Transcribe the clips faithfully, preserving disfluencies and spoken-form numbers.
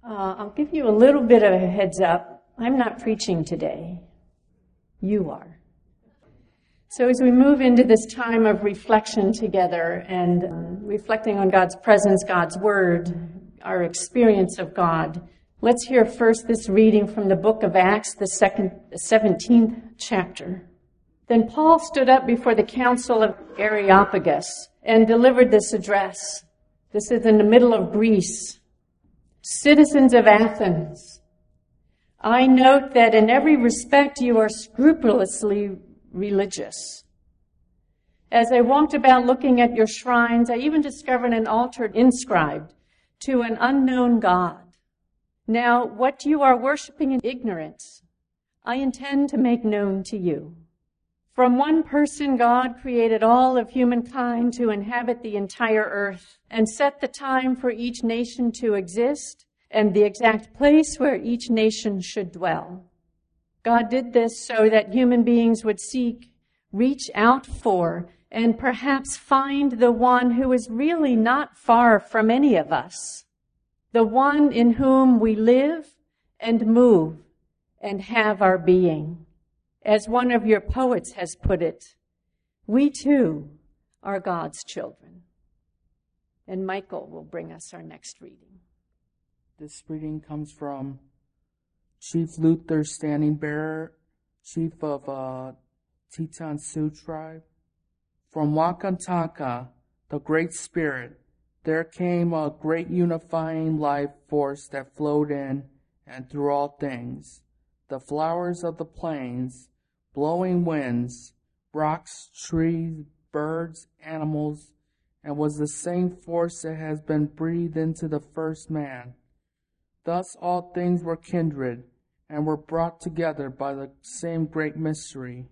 Uh, I'll give you a little bit of a heads up. I'm not preaching today. You are. So as we move into this time of reflection together and um, reflecting on God's presence, God's word, our experience of God, let's hear first this reading from the book of Acts, the second, the seventeenth chapter. Then Paul stood up before the council of Areopagus and delivered this address. This is in the middle of Greece. Citizens of Athens, I note that in every respect you are scrupulously religious. As I walked about looking at your shrines, I even discovered an altar inscribed to an unknown God. Now, what you are worshiping in ignorance, I intend to make known to you. From one person, God created all of humankind to inhabit the entire earth and set the time for each nation to exist and the exact place where each nation should dwell. God did this so that human beings would seek, reach out for, and perhaps find the one who is really not far from any of us, the one in whom we live and move and have our being. As one of your poets has put it, we too are God's children. And Michael will bring us our next reading. This reading comes from Chief Luther Standing Bearer, Chief of uh, Teton Sioux Tribe. From Wakantanka, the Great Spirit, there came a great unifying life force that flowed in and through all things. The flowers of the plains, blowing winds, rocks, trees, birds, animals, and was the same force that has been breathed into the first man. Thus all things were kindred and were brought together by the same great mystery.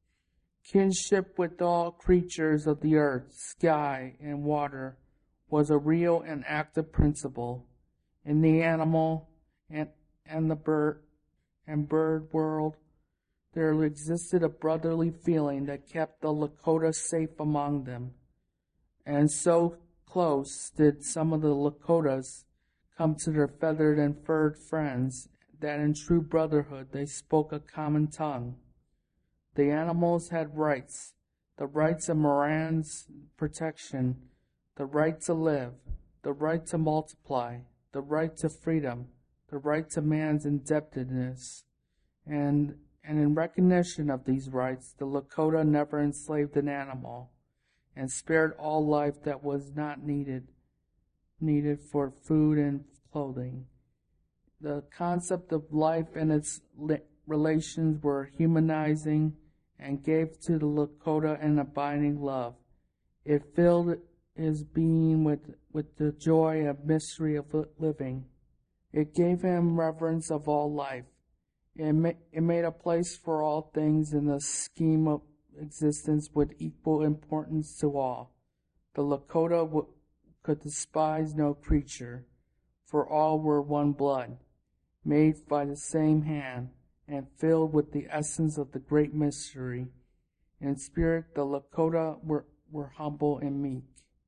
Kinship with all creatures of the earth, sky, and water was a real and active principle. In the animal and, and the bird and bird world, there existed a brotherly feeling that kept the Lakota safe among them. And so close did some of the Lakotas come to their feathered and furred friends that in true brotherhood they spoke a common tongue. The animals had rights, the rights of Moran's protection, the right to live, the right to multiply, the right to freedom, the right to man's indebtedness, and And in recognition of these rights, the Lakota never enslaved an animal and spared all life that was not needed, needed for food and clothing. The concept of life and its relations were humanizing and gave to the Lakota an abiding love. It filled his being with, with the joy and mystery of living. It gave him reverence of all life. It, ma- it made a place for all things in the scheme of existence with equal importance to all. The Lakota w- could despise no creature, for all were one blood, made by the same hand, and filled with the essence of the great mystery. In spirit, the Lakota were, were humble and meek.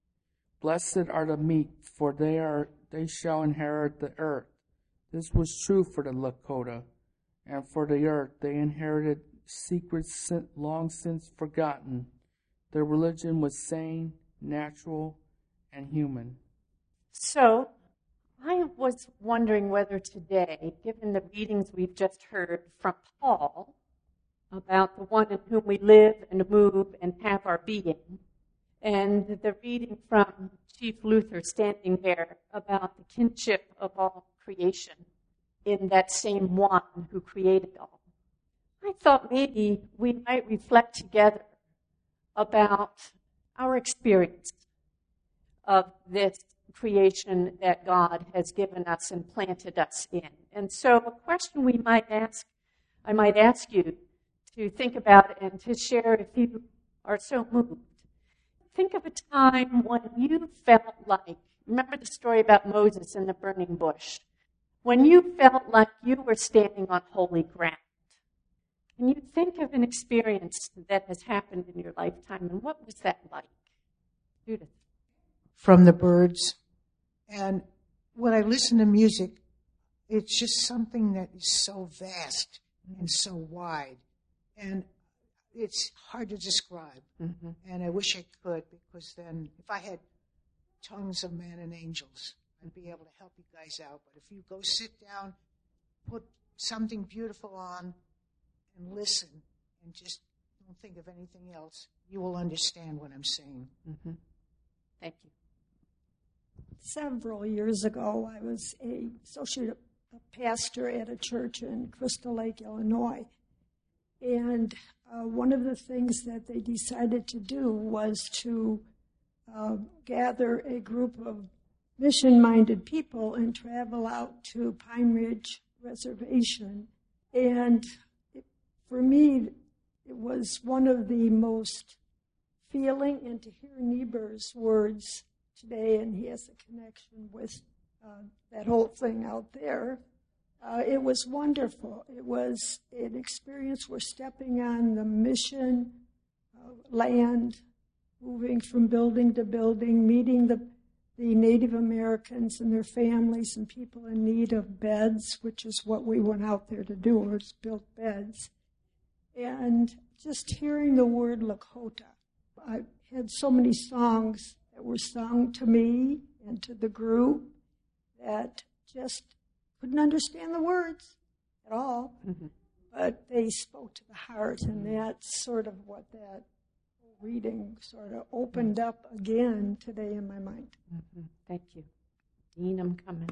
Blessed are the meek, for they are they shall inherit the earth. This was true for the Lakota. And for the earth, they inherited secrets long since forgotten. Their religion was sane, natural, and human. So, I was wondering whether today, given the readings we've just heard from Paul about the one in whom we live and move and have our being, and the reading from Chief Luther Standing Bearer about the kinship of all creation, in that same one who created all. I thought maybe we might reflect together about our experience of this creation that God has given us and planted us in. And so a question we might ask, I might ask you to think about and to share if you are so moved. Think of a time when you felt like, remember the story about Moses in the burning bush, when you felt like you were standing on holy ground. Can you think of an experience that has happened in your lifetime, and what was that like? Judith. From the birds. And when I listen to music, it's just something that is so vast and so wide. And it's hard to describe. Mm-hmm. And I wish I could, because then if I had tongues of men and angels, I'd be able to help you guys out. But if you go sit down, put something beautiful on, and listen, and just don't think of anything else, you will understand what I'm saying. Mm-hmm. Thank you. Several years ago, I was a associate pastor at a church in Crystal Lake, Illinois. And uh, one of the things that they decided to do was to uh, gather a group of mission-minded people and travel out to Pine Ridge Reservation. And it, for me, it was one of the most feeling, and to hear Niebuhr's words today, and he has a connection with uh, that whole thing out there. Uh, it was wonderful. It was an experience. We're stepping on the mission uh, land, moving from building to building, meeting the the Native Americans and their families and people in need of beds, which is what we went out there to do, was build beds. And just hearing the word Lakota. I had so many songs that were sung to me and to the group that just couldn't understand the words at all, mm-hmm. but they spoke to the heart, and that's sort of what that reading sort of opened up again today in my mind. Mm-hmm. Thank you. Dean, I'm coming.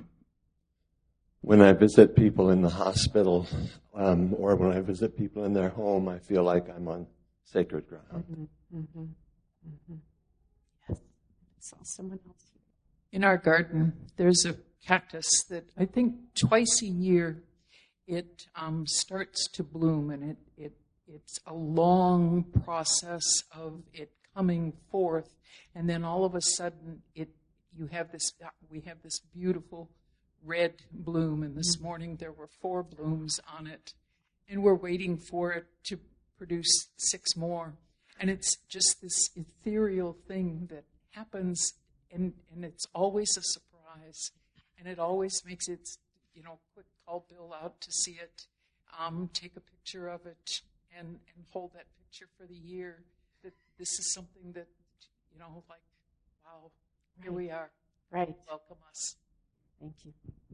When I visit people in the hospital, um, or when I visit people in their home, I feel like I'm on sacred ground. Mm-hmm. Mm-hmm. Mm-hmm. Yes. I saw someone else. In our garden, there's a cactus that I think twice a year it um, starts to bloom, and it, it it's a long process of it coming forth, and then all of a sudden it you have this we have this beautiful red bloom, and this morning there were four blooms on it, and we're waiting for it to produce six more, and it's just this ethereal thing that happens, and, and it's always a surprise, and it always makes it, you know, quick call Bill out to see it, um, take a picture of it, and, and hold that picture for the year, that this is something that, you know, like, wow, here right. we are. Right. Welcome us. Thank you.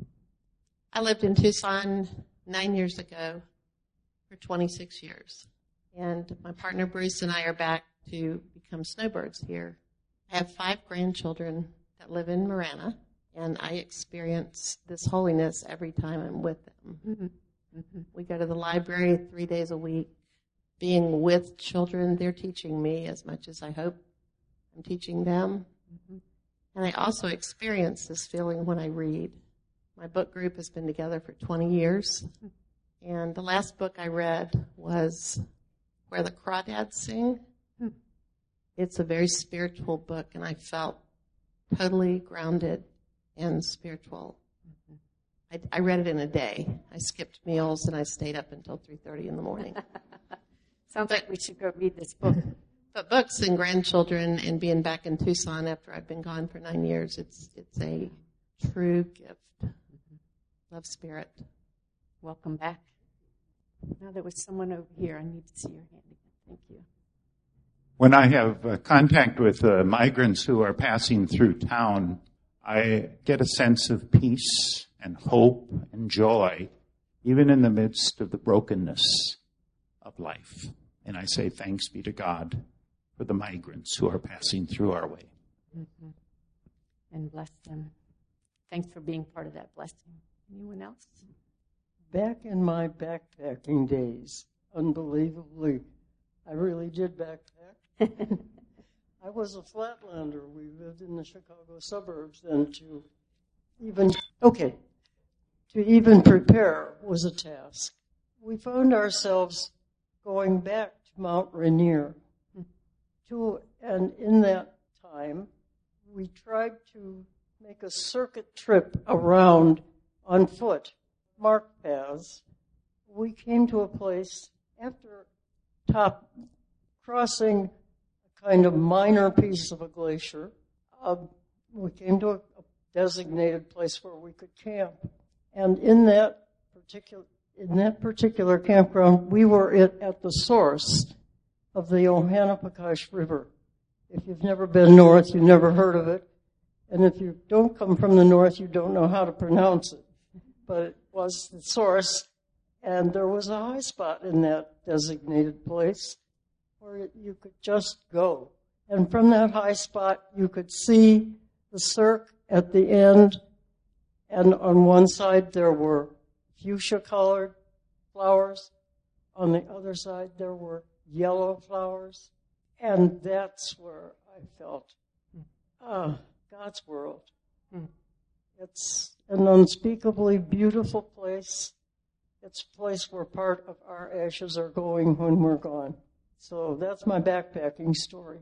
I lived in Tucson nine years ago for twenty-six years. And my partner Bruce and I are back to become snowbirds here. I have five grandchildren that live in Marana, and I experience this holiness every time I'm with them. Mm-hmm. Mm-hmm. We go to the library three days a week. Being with children, they're teaching me as much as I hope I'm teaching them. Mm-hmm. And I also experience this feeling when I read. My book group has been together for twenty years. And the last book I read was Where the Crawdads Sing. It's a very spiritual book, and I felt totally grounded and spiritual. I, I read it in a day. I skipped meals, and I stayed up until three thirty in the morning. Sounds like we should go read this book. But books and grandchildren and being back in Tucson after I've been gone for nine years, it's it's a true gift. Mm-hmm. Love spirit. Welcome back. Now there was someone over here. I need to see your hand again. Thank you. When I have uh, contact with uh, migrants who are passing through town, I get a sense of peace and hope and joy, even in the midst of the brokenness of life. And I say thanks be to God for the migrants who are passing through our way. Mm-hmm. And bless them. Thanks for being part of that blessing. Anyone else? Back in my backpacking days, unbelievably, I really did backpack. I was a flatlander. We lived in the Chicago suburbs, and to even, okay, to even prepare was a task. We found ourselves going back to Mount Rainier. To, and in that time, we tried to make a circuit trip around on foot, marked paths. We came to a place after top crossing a kind of minor piece of a glacier. Uh, we came to a, a designated place where we could camp. And in that particular in that particular campground, we were at, at the source of the Ohanapakash River. If you've never been north, you've never heard of it. And if you don't come from the north, you don't know how to pronounce it. But it was the source, and there was a high spot in that designated place where you could just go. And from that high spot, you could see the cirque at the end, and on one side there were fuchsia-colored flowers. On the other side, there were yellow flowers. And that's where I felt, ah, God's world. Mm. It's an unspeakably beautiful place. It's a place where part of our ashes are going when we're gone. So that's my backpacking story.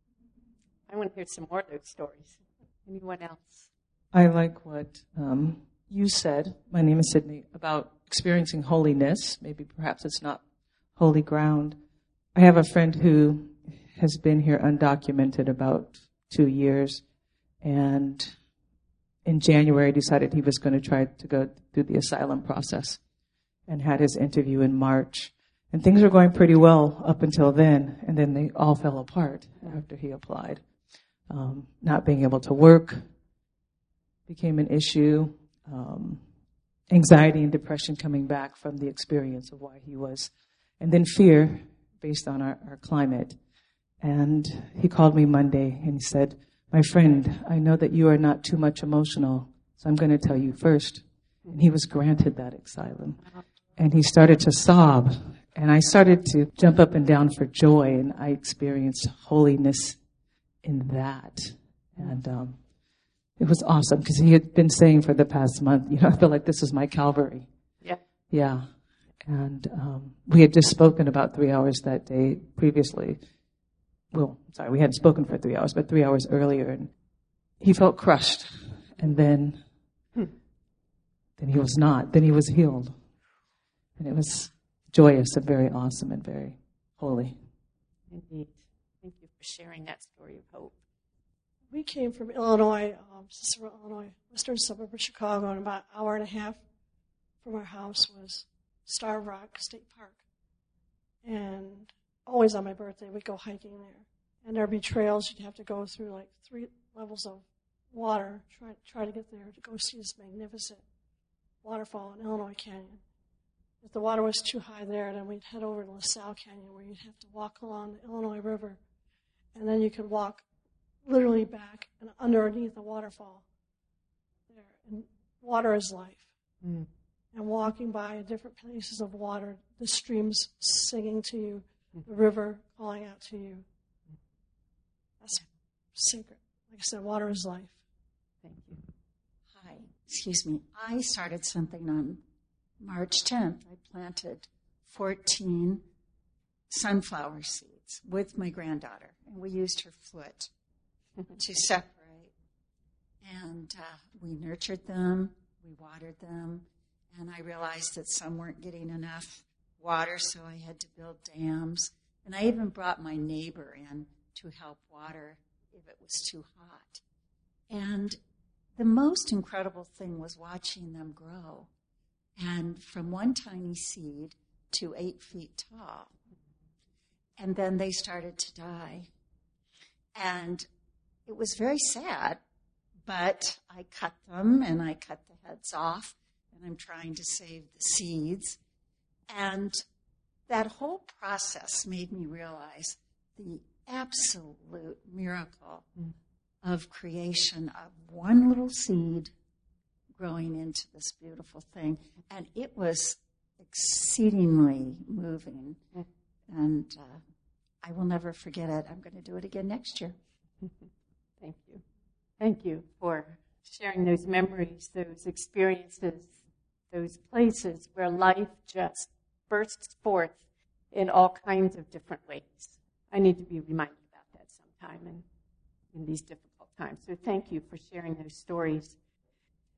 I want to hear some more of those stories. Anyone else? I like what um, you said, my name is Sydney, about experiencing holiness. Maybe perhaps it's not holy ground. I have a friend who has been here undocumented about two years, and in January decided he was going to try to go through the asylum process and had his interview in March. And things were going pretty well up until then, and then they all fell apart after he applied. Um, not being able to work became an issue. Um, anxiety and depression coming back from the experience of why he was. And then fear based on our, our climate. And he called me Monday and he said, my friend, I know that you are not too much emotional, so I'm going to tell you first. And he was granted that asylum. And he started to sob. And I started to jump up and down for joy, and I experienced holiness in that. And um, it was awesome because he had been saying for the past month, you know, I feel like this is my Calvary. Yeah. Yeah. And um, we had just spoken about three hours that day previously. Well, sorry, we hadn't spoken for three hours, but three hours earlier. And he felt crushed. And then, hmm. then he was not. Then he was healed. And it was joyous and very awesome and very holy. Indeed. Thank you for sharing that story of hope. We came from Illinois, um, Cicero, Illinois, western suburb of Chicago, and about an hour and a half from our house was Starved Rock State Park. And always on my birthday, we'd go hiking there. And there'd be trails you'd have to go through, like three levels of water, try, try to get there to go see this magnificent waterfall in Illinois Canyon. If the water was too high there, then we'd head over to LaSalle Canyon, where you'd have to walk along the Illinois River. And then you could walk literally back and underneath the waterfall there. And water is life. Mm. And walking by different places of water, the streams singing to you, the river calling out to you. That's sacred. Like I said, water is life. Thank you. Hi. Excuse me. I started something on March tenth. I planted fourteen sunflower seeds with my granddaughter, and we used her foot to separate. And uh, we nurtured them, we watered them, and I realized that some weren't getting enough water, so I had to build dams. And I even brought my neighbor in to help water if it was too hot. And the most incredible thing was watching them grow. And from one tiny seed to eight feet tall. And then they started to die. And it was very sad, but I cut them and I cut the heads off, and I'm trying to save the seeds. And that whole process made me realize the absolute miracle mm. of creation of one little seed growing into this beautiful thing. And it was exceedingly moving. Mm. And uh, I will never forget it. I'm going to do it again next year. Thank you. Thank you for sharing those memories, those experiences, those places where life just bursts forth in all kinds of different ways. I need to be reminded about that sometime in, in these difficult times. So thank you for sharing those stories.